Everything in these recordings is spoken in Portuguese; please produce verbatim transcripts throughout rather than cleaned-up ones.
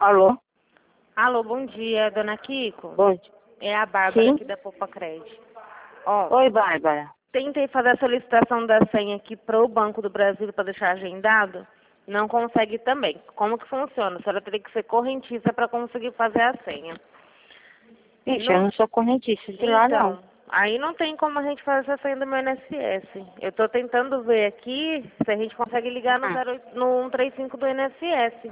Alô? Alô, bom dia, dona Kiko? Bom dia. É a Bárbara Sim? aqui da Poupa Crédito. Ó, Oi, Bárbara. tentei fazer a solicitação da senha aqui para o Banco do Brasil para deixar agendado. Não consegue também. Como que funciona? A senhora teria que ser correntista para conseguir fazer a senha. Ixi, Não- eu não sou correntista de lá, não. Então, aí não tem como a gente fazer essa senha do meu I N S S. Eu estou tentando ver aqui se a gente consegue ligar no, Ah. zero oito no cento e trinta e cinco do I N S S.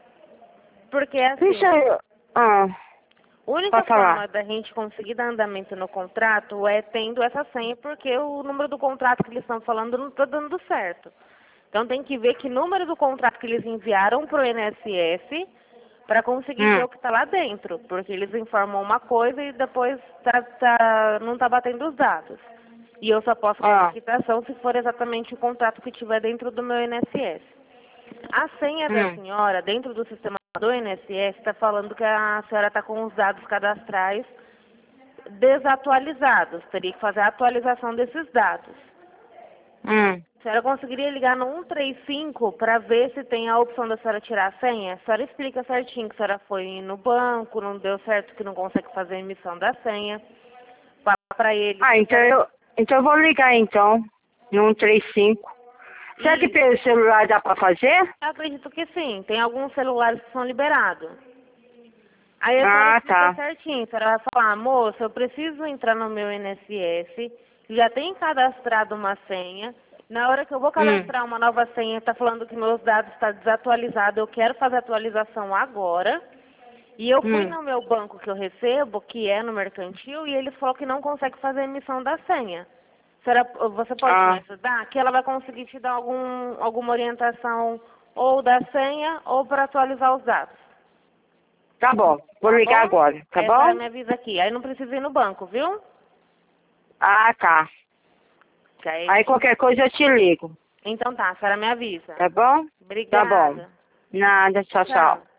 Porque é assim, Ixi, eu... Ah, a única pode falar. forma da gente conseguir dar andamento no contrato é tendo essa senha, porque o número do contrato que eles estão falando não está dando certo. Então tem que ver que número do contrato que eles enviaram para o I N S S para conseguir ver Hum. o que está lá dentro, porque eles informam uma coisa e depois tá, tá, não está batendo os dados. E eu só posso fazer Ah. a quitação se for exatamente o contrato que tiver dentro do meu I N S S. A senha da Hum. senhora, dentro do sistema do I N S S, está falando que a senhora está com os dados cadastrais desatualizados. Teria que fazer a atualização desses dados. Hum. A senhora conseguiria ligar no cento e trinta e cinco para ver se tem a opção da senhora tirar a senha? A senhora explica certinho que a senhora foi no banco, não deu certo, que não consegue fazer a emissão da senha. Fala para ele. Ah, então eu, então eu vou ligar, então, no cento e trinta e cinco. Será que E pelo celular dá pra fazer? eu acredito que sim. Tem alguns celulares que são liberados. Aí a senhora Ah, explica tá. certinho, a senhora vai falar, moça, eu preciso entrar no meu I N S S, já tem cadastrado uma senha, na hora que eu vou Hum. cadastrar uma nova senha, está falando que meus dados estão desatualizados, eu quero fazer a atualização agora, e eu fui Hum. no meu banco que eu recebo, que é no mercantil, e ele falou que não consegue fazer a emissão da senha. Será, você pode me Ah. ajudar? Que ela vai conseguir te dar algum, alguma orientação ou da senha ou para atualizar os dados. Tá bom. Vou Tá ligar bom? agora, tá Essa ela bom? me avisa aqui. Aí não precisa ir no banco, viu? Ah, tá. Que aí- Aí qualquer coisa eu te ligo. Então tá, a senhora me avisa. Tá bom? Tá bom. Obrigada. Nada, tchau, tchau. Tchau.